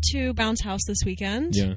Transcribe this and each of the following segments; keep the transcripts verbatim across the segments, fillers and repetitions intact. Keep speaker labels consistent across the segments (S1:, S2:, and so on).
S1: to Bounce House this weekend.
S2: Yeah.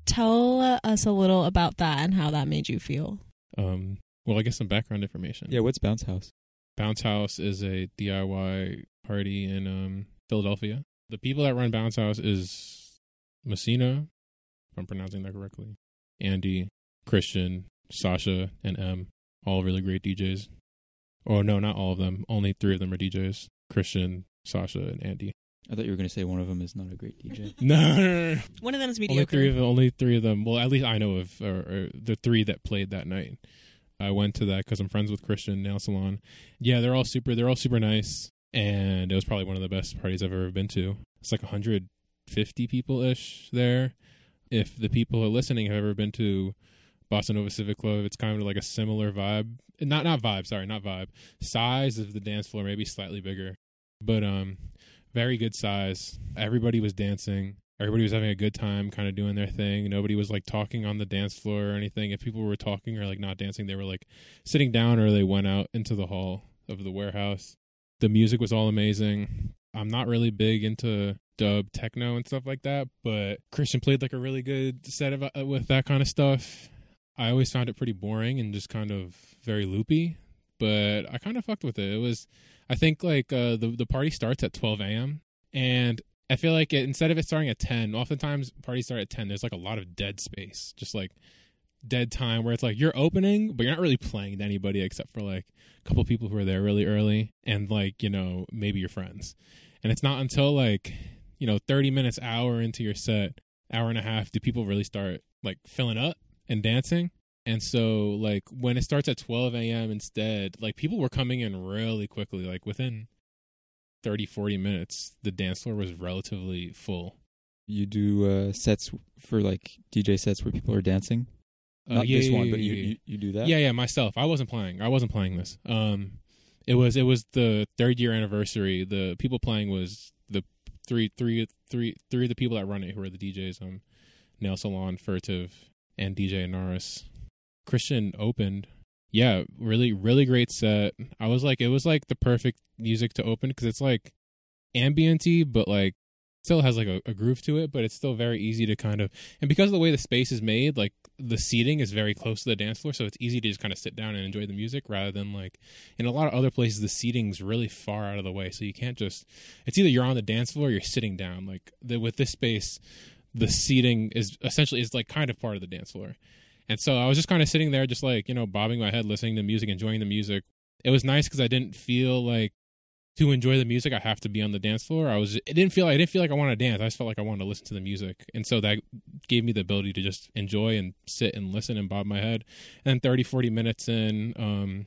S1: Tell us a little about that and how that made you feel.
S2: Um. Well, I guess some background information.
S3: Yeah, what's Bounce House?
S2: Bounce House is a D I Y party in um, Philadelphia. The people that run Bounce House is Messina, if I'm pronouncing that correctly, Andy, Christian, Sasha, and M. All really great D Js. Oh, no, not all of them. Only three of them are D Js. Christian, Sasha, and Andy.
S3: I thought you were going to say one of them is not a great D J.
S2: no, no, no, no.
S1: One of them is
S2: Only
S1: mediocre.
S2: three of them. Only three of them. Well, at least I know of or, or the three that played that night. I went to that because I'm friends with Christian Nail Salon. Yeah, they're all super. They're all super nice, and it was probably one of the best parties I've ever been to. It's like one hundred fifty people ish there. If the people who are listening have ever been to Bossa Nova Civic Club, it's kind of like a similar vibe. Not not vibe. Sorry, not vibe. Size of the dance floor, maybe slightly bigger, but um, very good size. Everybody was dancing. Everybody was having a good time, kind of doing their thing. Nobody was like talking on the dance floor or anything. If people were talking or like not dancing, they were like sitting down or they went out into the hall of the warehouse. The music was all amazing. I'm not really big into dub techno and stuff like that, but Christian played like a really good set of uh, with that kind of stuff. I always found it pretty boring and just kind of very loopy, but I kind of fucked with it. It was, I think like uh, the the party starts at twelve a.m. and I feel like it, instead of it starting at ten, oftentimes parties start at ten. There's like a lot of dead space, just like dead time where it's like you're opening, but you're not really playing to anybody except for like a couple people who are there really early and like, you know, maybe your friends. And it's not until like, you know, thirty minutes, hour into your set, hour and a half, do people really start like filling up and dancing. And so like when it starts at twelve a.m. instead, like people were coming in really quickly, like within thirty, forty minutes, the dance floor was relatively full.
S3: You do uh, sets for like D J sets where people are dancing?
S2: Uh,
S3: Not
S2: yeah,
S3: this
S2: yeah,
S3: one,
S2: yeah,
S3: but
S2: yeah,
S3: you,
S2: yeah.
S3: you you do that?
S2: Yeah, yeah, myself. I wasn't playing. I wasn't playing this. Um, it was it was the third year anniversary. The people playing was the three three three three of the people that run it who are the D Js. Um, Nail Salon, Furtive, and D J Naris. Christian opened. Yeah, really, really great set. I was like, it was like the perfect music to open because it's like ambient-y, but like still has like a, a groove to it, but it's still very easy to kind of, and because of the way the space is made, like the seating is very close to the dance floor, so it's easy to just kind of sit down and enjoy the music rather than like in a lot of other places the seating's really far out of the way, so you can't just, it's either you're on the dance floor or you're sitting down. Like the, with this space, the seating is essentially is like kind of part of the dance floor. And so I was just kind of sitting there just like, you know, bobbing my head, listening to music, enjoying the music. It was nice because I didn't feel like to enjoy the music I have to be on the dance floor. I was it didn't feel I didn't feel like I wanted to dance. I just felt like I wanted to listen to the music. And so that gave me the ability to just enjoy and sit and listen and bob my head. And then thirty, forty minutes in, um,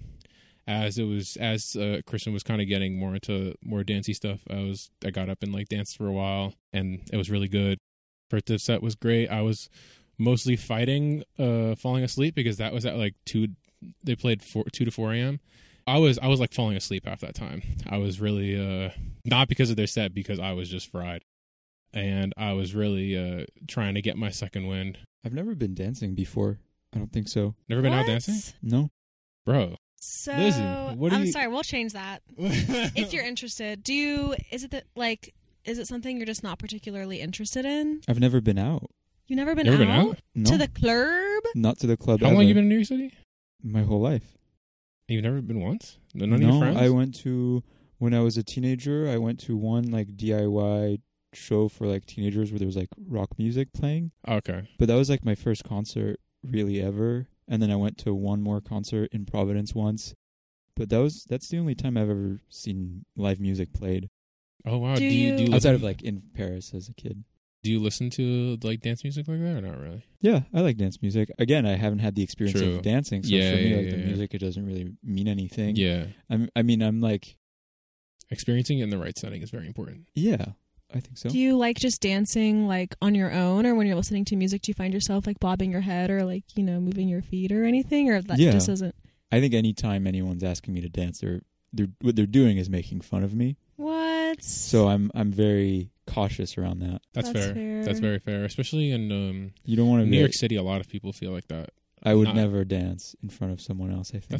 S2: as it was as uh, Christian was kind of getting more into more dancey stuff, I was I got up and like danced for a while, and it was really good. First set was great. I was mostly fighting uh falling asleep because that was at like two they played four, two to four a.m. I was I was like falling asleep half that time. I was really uh not because of their set, because I was just fried, and I was really uh trying to get my second wind.
S3: I've never been dancing before. I don't think so.
S2: Never been
S1: What?
S2: out dancing,
S3: No.
S2: bro?
S1: So
S2: Listen, what do
S1: I'm
S2: you-
S1: sorry, we'll change that. If you're interested, do you is it that like is it something you're just not particularly interested in?
S3: I've never been out.
S1: You've never been,
S2: Never
S1: out,
S2: been out?
S3: No.
S1: to the club?
S3: Not to the club
S2: How
S3: ever.
S2: long you been in New York City?
S3: My whole life.
S2: You've never been once? None of
S3: no,
S2: your friends?
S3: I went to, when I was a teenager, I went to one like D I Y show for like teenagers where there was like rock music playing.
S2: Okay.
S3: But that was like my first concert really ever. And then I went to one more concert in Providence once. But that was that's the only time I've ever seen live music played.
S2: Oh wow.
S1: Do
S2: Do, you, do you
S1: you-
S3: Outside
S2: listen,
S3: of like in Paris as a kid.
S2: do you listen to like dance music like that or not really?
S3: Yeah, I like dance music. Again, I haven't had the experience
S2: True.
S3: of dancing, so
S2: Yeah,
S3: for me,
S2: yeah,
S3: like
S2: yeah,
S3: the
S2: yeah.
S3: music, it doesn't really mean anything.
S2: Yeah.
S3: I'm, I mean, I'm like,
S2: Experiencing it in the right setting is very important.
S3: yeah, I think so.
S1: Do you like just dancing like on your own, or when you're listening to music, do you find yourself like bobbing your head or like, you know, moving your feet or anything, or that
S3: Yeah.
S1: just isn't?
S3: I think anytime anyone's asking me to dance, they're, they're what they're doing is making fun of me.
S1: What?
S3: So I'm I'm very cautious around that.
S2: That's,
S1: That's
S2: fair.
S1: fair.
S2: That's very fair. Especially in um,
S3: You don't want to
S2: New
S3: be.
S2: York City, a lot of people feel like that.
S3: I would
S2: not-
S3: never dance in front of someone else. I think
S2: That's fair.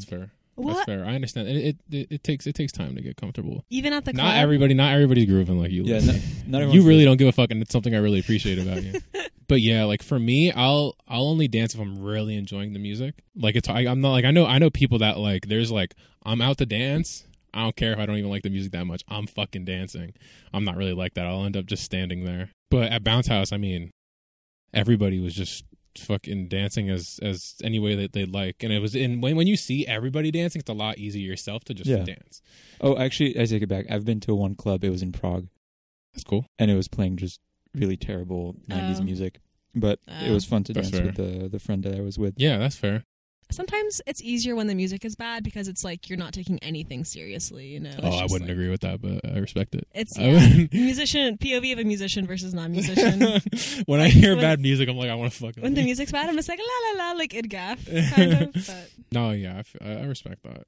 S1: What?
S2: That's fair. I understand. It, it it it takes it takes time to get comfortable.
S1: Even at the club?
S2: Not everybody, not everybody's grooving like you.
S3: Yeah,
S2: Liz.
S3: not, not everyone's
S2: You really
S3: like-
S2: don't give a fuck, and it's something I really appreciate about you. But yeah, like for me, I'll I'll only dance if I'm really enjoying the music. Like it's I, I'm not like I know I know people that like there's like I'm out to dance. I don't care if I don't even like the music that much. I'm fucking dancing. I'm not really like that. I'll end up just standing there. But at Bounce House, I mean, everybody was just fucking dancing as as any way that they'd like, and it was in when when you see everybody dancing, it's a lot easier yourself to just
S3: Yeah.
S2: dance.
S3: Oh, actually, I take it back. I've been to one club. It was in Prague,
S2: That's cool.
S3: and it was playing just really terrible nineties
S1: Oh.
S3: music. But it
S1: Oh.
S3: was fun to
S2: That's
S3: dance
S2: fair.
S3: with the the friend that I was with.
S2: Yeah, that's fair.
S1: Sometimes it's easier when the music is bad because it's like you're not taking anything seriously, you know? It's
S2: Oh, I
S1: just
S2: wouldn't
S1: like-
S2: agree with that, but I respect it.
S1: It's
S2: I
S1: yeah,
S2: wouldn't-
S1: musician, P O V of a musician versus non-musician.
S2: When I
S1: Like,
S2: hear
S1: when-
S2: bad music, I'm like, I want to fucking.
S1: When the music's bad, I'm just like, la la la, like id gaff, kind of. But
S2: No, yeah, I, f- I I respect that.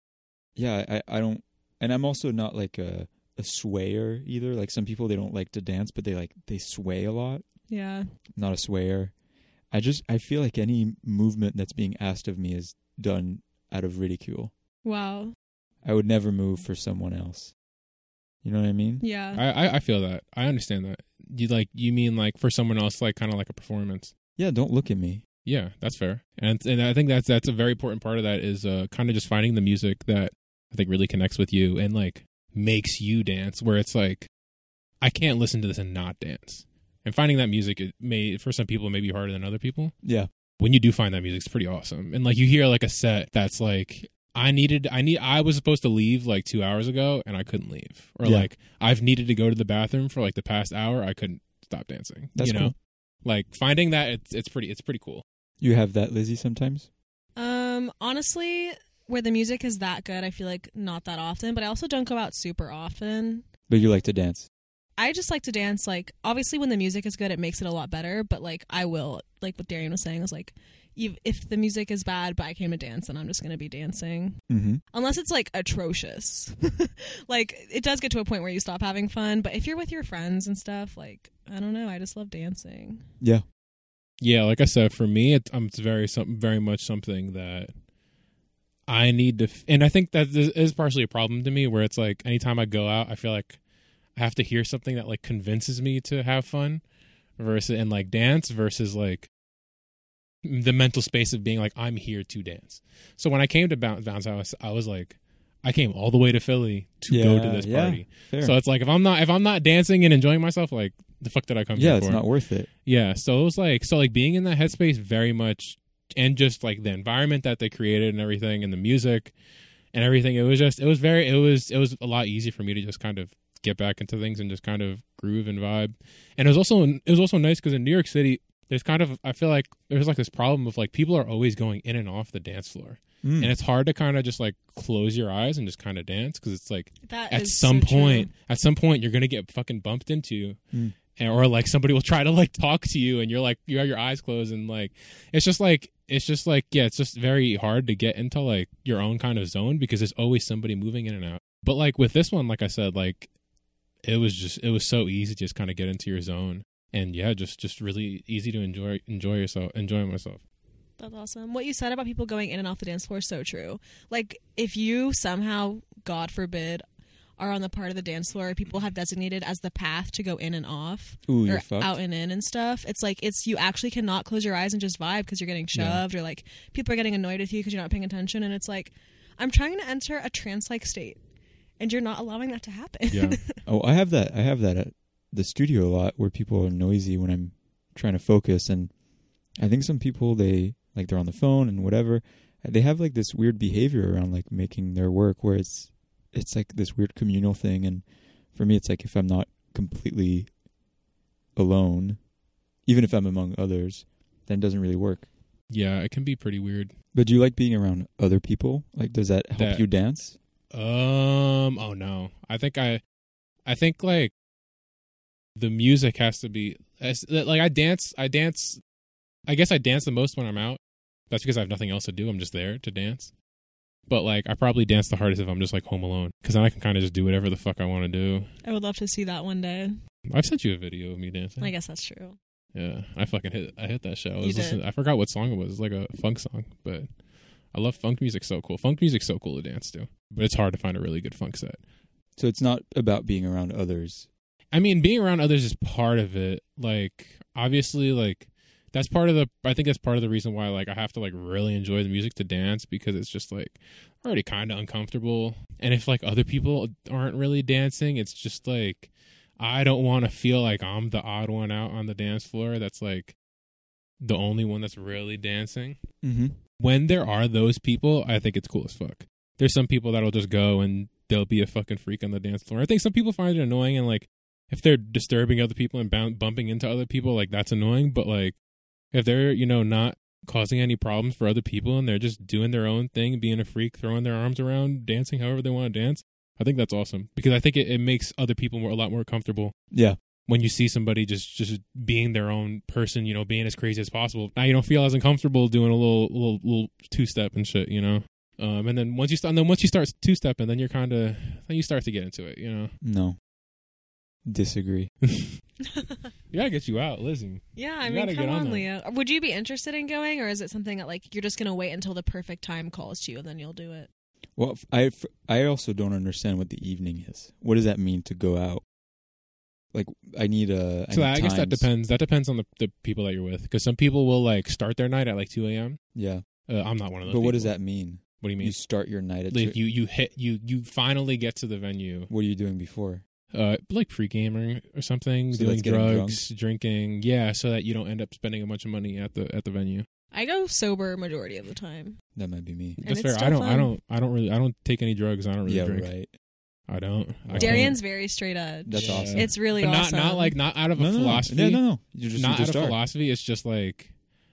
S3: Yeah, I, I don't, and I'm also not like a a swayer either. Like some people, they don't like to dance, but they like they sway a lot.
S1: yeah.
S3: Not a swayer. I just I feel like any movement that's being asked of me is done out of ridicule.
S1: Wow.
S3: I would never move for someone else. You know what I mean?
S1: Yeah.
S2: I, I I feel that. I understand that. You like you mean like for someone else, like kind of like a performance.
S3: Yeah, don't look at me.
S2: Yeah, that's fair. And and I think that's that's a very important part of that is uh, kind of just finding the music that I think really connects with you and like makes you dance. Where it's like, I can't listen to this and not dance. And finding that music, it may for some people it may be harder than other people.
S3: Yeah.
S2: When you do find that music, it's pretty awesome. And like you hear like a set that's like, I needed, I need, I was supposed to leave like two hours ago and I couldn't leave, or
S3: Yeah.
S2: like I've needed to go to the bathroom for like the past hour, I couldn't stop dancing.
S3: That's
S2: you know,
S3: cool.
S2: like finding that it's it's pretty it's pretty cool.
S3: You have that, Lizzie, sometimes?
S1: Um, honestly, where the music is that good, I feel like not that often, but I also don't go out super often.
S3: But you like to dance.
S1: I just like to dance. Like, obviously, when the music is good, it makes it a lot better. But like, I will, like what Darian was saying, is like, ev- if the music is bad, but I came to dance, then I'm just gonna be dancing,
S3: Mm-hmm.
S1: unless it's like atrocious. Like, it does get to a point where you stop having fun. But if you're with your friends and stuff, like, I don't know, I just love dancing.
S3: Yeah.
S2: Yeah, like I said, for me, it, um, it's very some very much something that I need to, f- and I think that this is partially a problem to me, where it's like anytime I go out, I feel like I have to hear something that like convinces me to have fun, versus and like dance versus like the mental space of being like I'm here to dance. So when I came to Bounce Bounce House, I was like, I came all the way to Philly to go to
S3: Yeah,
S2: this
S3: yeah.
S2: party.
S3: Fair.
S2: So it's like if I'm not if I'm not dancing and enjoying myself, like the fuck did I come
S3: yeah,
S2: here
S3: it's
S2: for?
S3: not worth it.
S2: Yeah, so it was like so like being in that headspace very much, and just like the environment that they created and everything and the music and everything, it was just it was very it was it was a lot easier for me to just kind of get back into things and just kind of groove and vibe. And it was also it was also nice because in New York City there's kind of I feel like there's like this problem of like people are always going in and off the dance floor.
S3: Mm.
S2: And it's hard to kind of just like close your eyes and just kind of dance because it's like
S1: That
S2: at
S1: is
S2: some
S1: so true.
S2: point at some point you're gonna get fucking bumped into.
S3: Mm.
S2: And, or like somebody will try to like talk to you and you're like you have your eyes closed and like it's just like it's just like yeah it's just very hard to get into like your own kind of zone because there's always somebody moving in and out. But like with this one, like I said, like it was just it was so easy to just kind of get into your zone, and yeah just just really easy to enjoy enjoy yourself enjoy myself.
S1: That's awesome. What you said about people going in and off the dance floor is so true. Like, if you somehow, God forbid, are on the part of the dance floor people have designated as the path to go in and off,
S3: Ooh,
S1: or
S3: you're fucked.
S1: out and in and stuff, it's like it's you actually cannot close your eyes and just vibe because you're getting shoved,
S3: Yeah.
S1: or like people are getting annoyed with you because you're not paying attention, and it's like I'm trying to enter a trance-like state, and you're not allowing that to happen.
S2: Yeah.
S3: Oh, I have that. I have that at the studio a lot where people are noisy when I'm trying to focus, and I think some people they like they're on the phone and whatever. They have like this weird behavior around like making their work where it's it's like this weird communal thing, and for me it's like if I'm not completely alone, even if I'm among others, then it doesn't really work.
S2: Yeah, it can be pretty weird.
S3: But do you like being around other people? Like, does that help
S2: That-
S3: you dance?
S2: Um. Oh no. I think I, I think like, the music has to be as, like I dance. I dance. I guess I dance the most when I'm out. That's because I have nothing else to do. I'm just there to dance. But like, I probably dance the hardest if I'm just like home alone, because then I can kind of just do whatever the fuck I want to do.
S1: I would love to see that one day.
S2: I've sent you a video of me dancing.
S1: I guess that's true.
S2: Yeah, I fucking hit. I hit that shit. I
S1: You
S2: was
S1: did.
S2: listening. I forgot what song it was. It's like a funk song, but I love funk music. So cool. Funk music's so cool to dance to, but it's hard to find a really good funk set.
S3: So it's not about being around others.
S2: I mean, being around others is part of it. Like, obviously, like, that's part of the, I think that's part of the reason why, like, I have to, like, really enjoy the music to dance, because it's just, like, already kind of uncomfortable. And if, like, other people aren't really dancing, it's just, like, I don't want to feel like I'm the odd one out on the dance floor that's, like, the only one that's really dancing.
S3: Mm-hmm.
S2: When there are those people, I think it's cool as fuck. There's some people that'll just go and they'll be a fucking freak on the dance floor. I think some people find it annoying, and, like, if they're disturbing other people and bound, bumping into other people, like, that's annoying. But, like, if they're, you know, not causing any problems for other people and they're just doing their own thing, being a freak, throwing their arms around, dancing however they want to dance, I think that's awesome. Because I think it, it makes other people more, a lot more comfortable.
S3: Yeah.
S2: When you see somebody just, just being their own person, you know, being as crazy as possible. Now you don't feel as uncomfortable doing a little little, little two-step and shit, you know? Um, and then once you start, and then once you start two-stepping, then you're kind of, then you start to get into it, you know?
S3: No. Disagree.
S2: You gotta get you out, Lizzie.
S1: Yeah, I
S2: You
S1: mean,
S2: gotta
S1: come
S2: get on
S1: on,
S2: that.
S1: Leo. Would you be interested in going, or is it something that, like, you're just going to wait until the perfect time calls to you and then you'll do it?
S3: Well, f- I, f- I also don't understand what the evening is. What does that mean to go out? Like, I need a. I,
S2: So
S3: need
S2: I guess that
S3: times.
S2: depends. That depends on the, the people that you're with. Because some people will, like, start their night at, like, two a.m.
S3: Yeah.
S2: Uh, I'm not one of those
S3: But what does
S2: people.
S3: that mean?
S2: What do you mean?
S3: You start your night at
S2: Like,
S3: two-
S2: you, you hit, you, you finally get to the venue.
S3: What are you doing before?
S2: Uh, like pre-gaming or something,
S3: So
S2: doing
S3: that's getting
S2: drugs, drinking. Yeah, so that you don't end up spending a bunch of money at the at the venue.
S1: I go sober majority of the time.
S3: That might be me.
S1: And
S2: That's
S1: it's
S2: fair.
S1: still
S2: I don't. I
S1: fun.
S2: don't. I don't really. I don't take any drugs. I don't really
S3: Yeah,
S2: drink.
S3: right.
S2: I don't. I can't.
S1: Darian's very straight edge.
S3: That's
S2: Yeah.
S3: awesome.
S1: It's really
S2: But not
S1: awesome.
S2: not like not out of a
S3: no, no,
S2: philosophy.
S3: No, no, no. You just,
S2: not
S3: you
S2: out
S3: just
S2: of
S3: are.
S2: philosophy. It's just like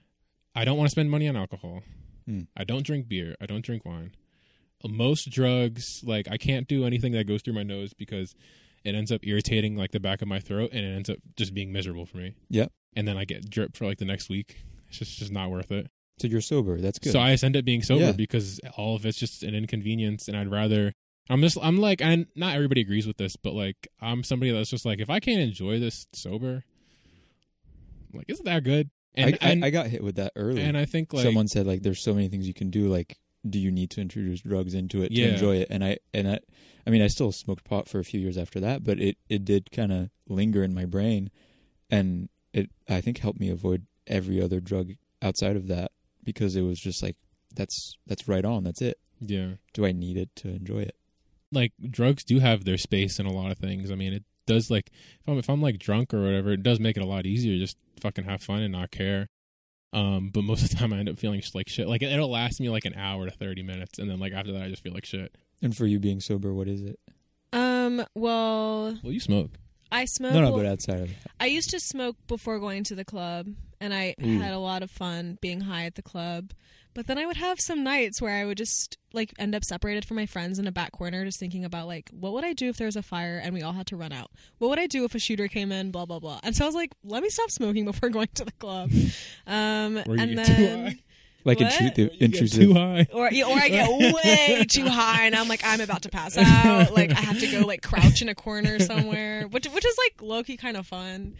S2: I don't want to spend money on alcohol.
S3: Hmm.
S2: I don't drink beer. I don't drink wine. Most drugs, like I can't do anything that goes through my nose because it ends up irritating like the back of my throat, and it ends up just being miserable for me.
S3: Yep.
S2: And then I get drip for like the next week. It's just just not worth it.
S3: So you're sober. That's good.
S2: So I just end up being sober
S3: Yeah.
S2: because all of it's just an inconvenience, and I'd rather. I'm just. I'm like, and not everybody agrees with this, but like, I'm somebody that's just like, if I can't enjoy this sober, like, isn't that good? And
S3: I, I,
S2: and,
S3: I got hit with that early.
S2: and I think like
S3: Someone said like, there's so many things you can do. Like, do you need to introduce drugs into it
S2: Yeah.
S3: to enjoy it? And I and I, I mean, I still smoked pot for a few years after that, but it it did kind of linger in my brain, and it I think helped me avoid every other drug outside of that, because it was just like, that's that's right on. That's it.
S2: yeah,
S3: Do I need it to enjoy it?
S2: like drugs do have their space in a lot of things. I mean, it does like if I'm if I'm like drunk or whatever, it does make it a lot easier. Just fucking have fun and not care. Um, but most of the time I end up feeling just like shit. Like it'll last me like an hour to thirty minutes, and then like after that I just feel like shit.
S3: And for you being sober, what is it?
S1: Um. Well,
S2: Well, you smoke.
S1: I smoke.
S3: No, no,
S1: well,
S3: but outside of that.
S1: I used to smoke before going to the club, and I
S3: Ooh.
S1: had a lot of fun being high at the club. But then I would have some nights where I would just like end up separated from my friends in a back corner, just thinking about like, what would I do if there was a fire and we all had to run out? What would I do if a shooter came in? Blah blah blah. And so I was like, let me stop smoking before going to the club. Um,
S2: Or you
S1: and
S2: get too
S1: then.
S2: high.
S3: Like
S1: What?
S3: intrusive,
S2: You get
S3: intrusive.
S2: too high.
S1: Or, yeah, or I get way too high and I'm like, I'm about to pass out. Like I have to go like crouch in a corner somewhere, which which is like low key kind of fun.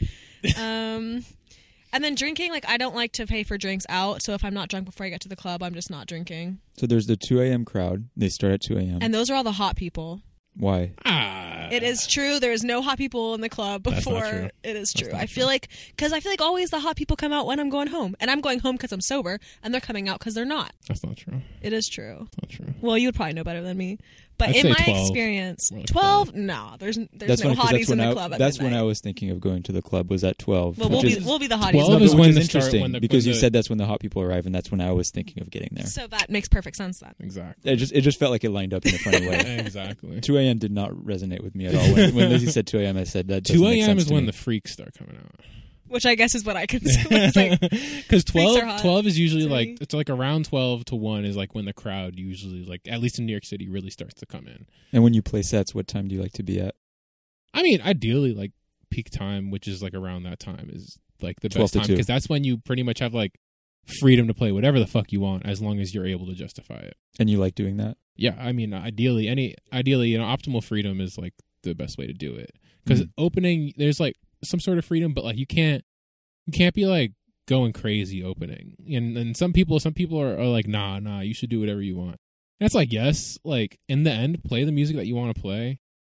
S1: Um, and then drinking, like I don't like to pay for drinks out. So if I'm not drunk before I get to the club, I'm just not drinking.
S3: So there's the two a.m. crowd. They start at two a.m.
S1: And those are all the hot people.
S3: Why?
S2: Ah,
S1: It is true. There is no hot people in the club
S2: That's not
S1: before.
S2: true.
S1: It is
S2: That's
S1: true.
S2: not
S1: I feel
S2: true.
S1: like because I feel like always the hot people come out when I'm going home, and I'm going home because I'm sober, and they're coming out because they're not.
S2: That's not true.
S1: It is true.
S2: That's not true.
S1: Well, you would probably know better than me. But
S2: I'd
S1: in
S2: say
S1: my
S2: twelve.
S1: experience,
S2: More like
S1: twelve, no, there's there's
S3: That's
S1: no
S3: when, 'cause
S1: hotties
S3: that's
S1: in
S3: when
S1: the
S3: I,
S1: club at
S3: that's when
S1: midnight.
S3: I was thinking of going to the club. Was at twelve.
S1: Well, we'll
S3: which
S1: be
S3: is,
S1: we'll be the hotties.
S2: twelve
S3: no,
S2: is
S3: but
S2: when
S3: which
S2: the
S3: is
S2: start-
S3: interesting
S2: when the-
S3: because
S2: when
S3: you
S2: the-
S3: said that's when the hot people arrive, and that's when I was thinking of getting there.
S1: So that makes perfect sense then.
S2: Exactly.
S3: It just it just felt like it lined up in a funny way.
S2: Exactly.
S3: two a.m. did not resonate with me at all. When, when Lizzie said two a.m., I said that doesn't
S2: Two
S3: make
S2: a.m.
S3: sense
S2: is
S3: to
S2: when
S3: me.
S2: the freaks start coming out.
S1: Which I guess is what I consider. It's like,
S2: Because twelve,
S1: are hot
S2: twelve is usually
S1: to
S2: like
S1: me.
S2: it's like around twelve to one is like when the crowd usually like at least in New York City really starts to come in.
S3: And when you play sets, what time do you like to be at?
S2: I mean, ideally like peak time, which is like around that time, is like the
S3: twelve
S2: best
S3: to
S2: time
S3: two.
S2: because that's when you pretty much have like freedom to play whatever the fuck you want as long as you're able to justify it.
S3: And you like doing that?
S2: Yeah, I mean, ideally, any ideally, you know, optimal freedom is like the best way to do it. Because
S3: Mhm.
S2: opening, there's like some sort of freedom, but like you can't, you can't be like going crazy opening. And and some people some people are, are like, nah, nah, you should do whatever you want. And it's like, yes, like in the end, play the music that you want to play.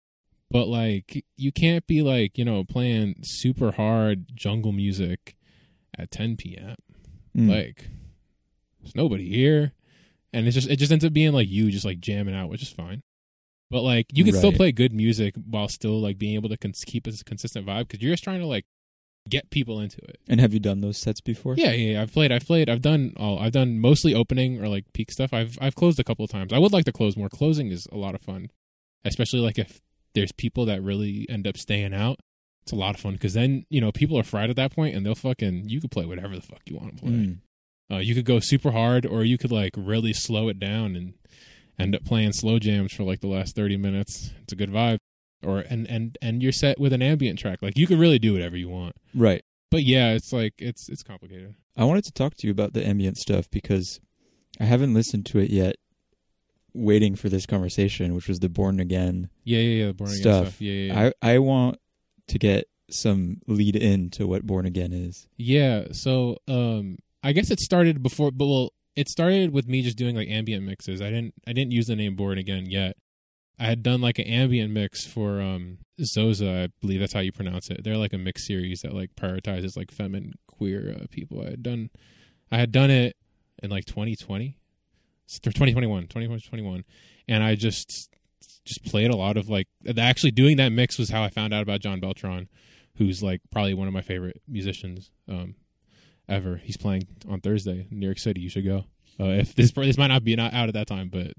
S2: But like you can't be like, you know, playing super hard jungle music at ten p.m. Mm. Like there's nobody here. And it's just it just ends up being like you just like jamming out, which is fine. But like you can right. still play good music while still like being able to cons- keep a consistent vibe because you're just trying to like get people into it.
S3: And have you done those sets before?
S2: Yeah, yeah, yeah. I've played. I've played. I've done all. I've done mostly opening or like peak stuff. I've I've closed a couple of times. I would like to close more. Closing is a lot of fun, especially like if there's people that really end up staying out. It's a lot of fun because then you know people are fried at that point and they'll fucking you could play whatever the fuck you want to play. Mm. Uh, you could go super hard or you could like really slow it down and end up playing slow jams for like the last thirty minutes. It's a good vibe. Or and and and you're set with an ambient track. Like you could really do whatever you want.
S3: Right.
S2: But yeah, it's like it's it's complicated.
S3: I wanted to talk to you about the ambient stuff because I haven't listened to it yet. Waiting for this conversation, which was the Born Again,
S2: yeah, yeah, yeah, Born Again
S3: stuff.
S2: stuff. Yeah, yeah, yeah.
S3: I I want to get some lead in to what Born Again is.
S2: Yeah. So um, I guess it started before, but well, it started with me just doing like ambient mixes. I didn't I didn't use the name Born Again yet. I had done like an ambient mix for um, Zoza, I believe that's how you pronounce it. They're like a mix series that like prioritizes like feminine queer uh, people. I had done, I had done it in like twenty twenty, twenty twenty-one, twenty twenty-one, and I just just played a lot of like. Actually, doing that mix was how I found out about John Beltran, who's like probably one of my favorite musicians um, ever. He's playing on Thursday in New York City. You should go. Uh, if this this might not be not out at that time, but.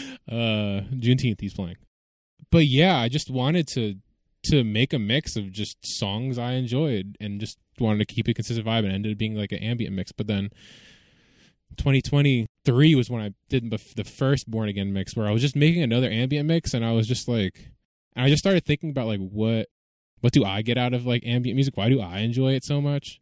S2: Uh, Juneteenth he's playing. But yeah, I just wanted to to make a mix of just songs I enjoyed and just wanted to keep a consistent vibe and ended up being like an ambient mix. But then twenty twenty-three was when I did the, the first Born Again mix where I was just making another ambient mix and I was just like, and I just started thinking about like what what do I get out of like ambient music? Why do I enjoy it so much?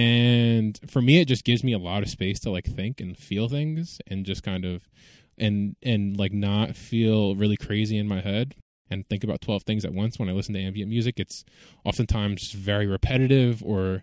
S2: And for me, it just gives me a lot of space to like think and feel things and just kind of and and like not feel really crazy in my head and think about twelve things at once when I listen to ambient music. It's oftentimes very repetitive or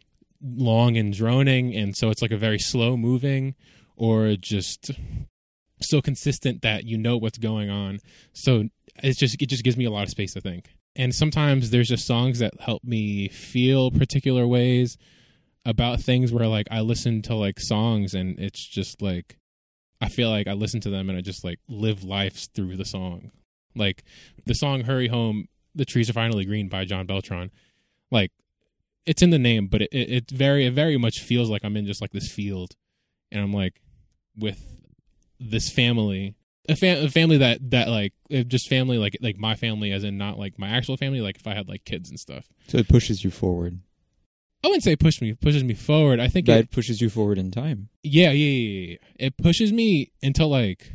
S2: long and droning, and so it's like a very slow moving or just so consistent that you know what's going on. So it's just it just gives me a lot of space to think. And sometimes there's just songs that help me feel particular ways about things where like I listen to like songs and it's just like I feel like I listen to them and I just like live life through the song. Like the song Hurry Home, The Trees Are Finally Green by John Beltran. Like it's in the name, but it, it, it very, it very much feels like I'm in just like this field and I'm like with this family, a, fam- a family that, that like just family, like, like my family as in not like my actual family. Like if I had like kids and stuff.
S3: So it pushes you forward.
S2: I wouldn't say push me, it pushes me forward. I think
S3: that
S2: it
S3: pushes you forward in time.
S2: Yeah, yeah, yeah, yeah. It pushes me into like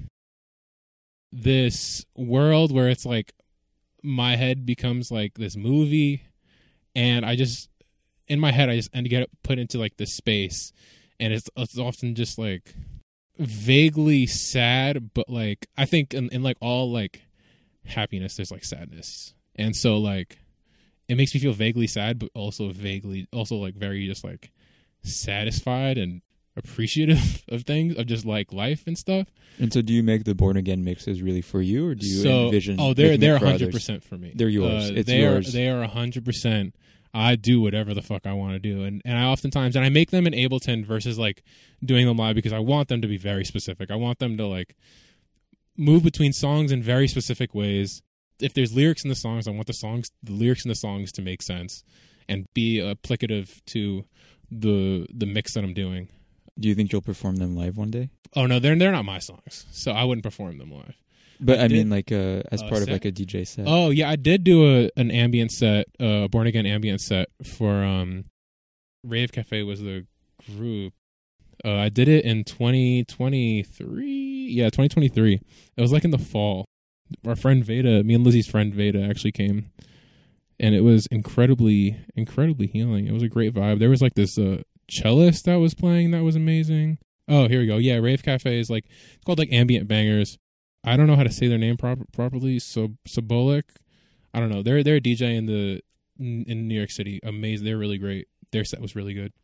S2: this world where it's like my head becomes like this movie, and I just in my head I just end to get put into like this space, and it's it's often just like vaguely sad, but like I think in, in like all like happiness there's like sadness, and so like. It makes me feel vaguely sad, but also vaguely, also like very just like satisfied and appreciative of things, of just like life and stuff.
S3: And so, do you make the Born Again mixes really for you, or do you
S2: so,
S3: envision?
S2: Oh, they're they're
S3: one
S2: hundred percent for me.
S3: They're yours.
S2: Uh,
S3: it's
S2: they
S3: yours.
S2: Are, they are a hundred percent. I do whatever the fuck I want to do, and and I oftentimes and I make them in Ableton versus like doing them live because I want them to be very specific. I want them to like move between songs in very specific ways. If there's lyrics in the songs, I want the songs, the lyrics in the songs to make sense and be applicative to the the mix that I'm doing.
S3: Do you think you'll perform them live one day?
S2: Oh no, they're they're not my songs, so I wouldn't perform them live.
S3: But I, I
S2: did,
S3: mean, like uh, as
S2: uh,
S3: part
S2: set?
S3: of like a D J set.
S2: Oh yeah, I did do a an ambient set, a uh, Born Again ambient set for um, Rave Cafe was the group. Uh, I did it in twenty twenty-three. Yeah, twenty twenty-three. It was like in the fall. Our friend Veda, me and Lizzie's friend Veda actually came, and it was incredibly, incredibly healing. It was a great vibe. There was like this uh, cellist that was playing that was amazing. Oh, here we go. Yeah, Rave Cafe is like, it's called like Ambient Bangers. I don't know how to say their name prop- properly. So Sobolik, I don't know. They're they're a D J in the in New York City. Amazing. They're really great. Their set was really good.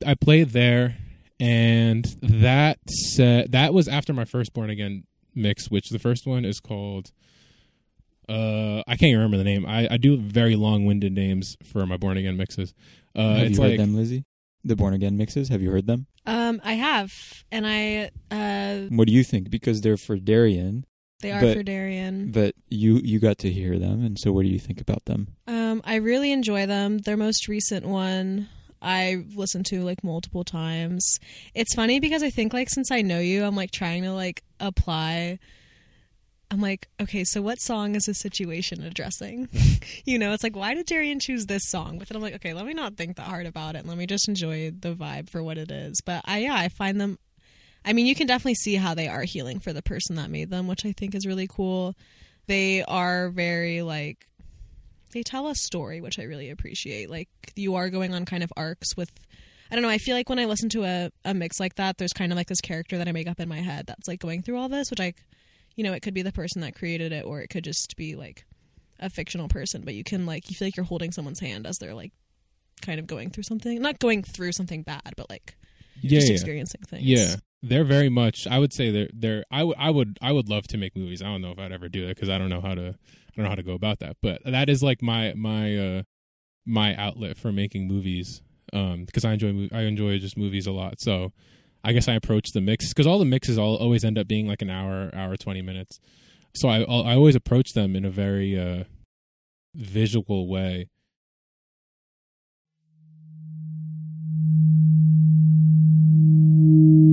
S2: I played there, and that set, that was after my first Born Again mix, which the first one is called. Uh, I can't remember the name. I, I do very long-winded names for my Born Again mixes. Uh,
S3: have
S2: it's
S3: you heard
S2: like,
S3: them, Lizzie? The Born Again mixes? Have you heard them?
S1: Um, I have, and I uh,
S3: What do you think? Because they're for Darian,
S1: they are
S3: but-
S1: for Darian.
S3: but you you got to hear them, and so what do you think about them?
S1: Um, I really enjoy them. Their most recent one, I listened to like multiple times. It's funny because I think like since I know you, I'm like trying to like apply. I'm like, okay, so what song is this situation addressing? You know, it's like, why did Darian choose this song? But then I'm like, okay, let me not think that hard about it. And let me just enjoy the vibe for what it is. But I, yeah, I find them, I mean, you can definitely see how they are healing for the person that made them, which I think is really cool. They are very like, they tell a story, which I really appreciate. Like, you are going on kind of arcs with, I don't know, I feel like when I listen to a, a mix like that, there's kind of like this character that I make up in my head that's like going through all this, which I, you know, it could be the person that created it, or it could just be like a fictional person, but you can like, you feel like you're holding someone's hand as they're like kind of going through something, not going through something bad, but like
S2: yeah,
S1: just
S2: yeah.
S1: experiencing things.
S2: Yeah, they're very much. I would say they're they're. I would I would I would love to make movies. I don't know if I'd ever do it because I don't know how to. I don't know how to go about that. But that is like my my uh, my outlet for making movies. Um, because I enjoy I enjoy just movies a lot. So I guess I approach the mix because all the mixes all always end up being like an hour hour twenty minutes. So I I always approach them in a very uh, visual way.
S4: Thank you.